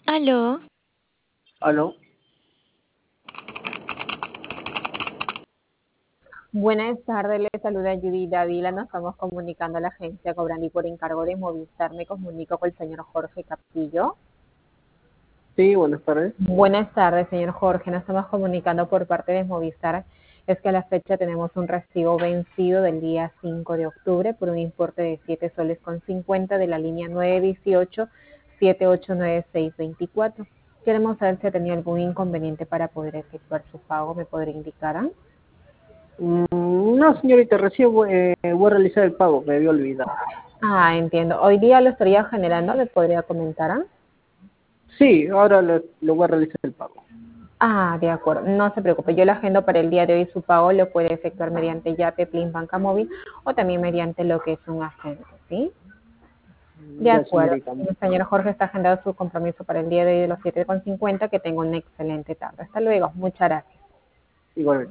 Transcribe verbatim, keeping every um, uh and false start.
Aló, ¿Aló? Buenas tardes, le saluda Judy Dávila. Nos estamos comunicando a la agencia Cobrandi por encargo de Movistar. Me comunico con el señor Jorge Capillo. Sí, buenas tardes. Buenas tardes, señor Jorge. Nos estamos comunicando por parte de Movistar. Es que a la fecha tenemos un recibo vencido del día cinco de octubre por un importe de siete soles con cincuenta de la línea nueve dieciocho siete ocho nueve seis veinticuatro. Queremos saber si ha tenido algún inconveniente para poder efectuar su pago. ¿Me podría indicar? ¿Ah? Mm, no, señorita, recién voy, eh, voy a realizar el pago, me había olvidado. Ah, entiendo. Hoy día lo estaría generando, ¿me podría comentar? ¿Ah? Sí, ahora lo, lo voy a realizar el pago. Ah, de acuerdo. No se preocupe. Yo lo agendo para el día de hoy. Su pago lo puede efectuar mediante Yape, Plin, Banca Móvil o también mediante lo que es un agente, ¿sí? De Ya, acuerdo. señorita, El señor Jorge está agendado su compromiso para el día de hoy de los siete con cincuenta. Que tenga una excelente tarde. Hasta luego. Muchas gracias. igualmente.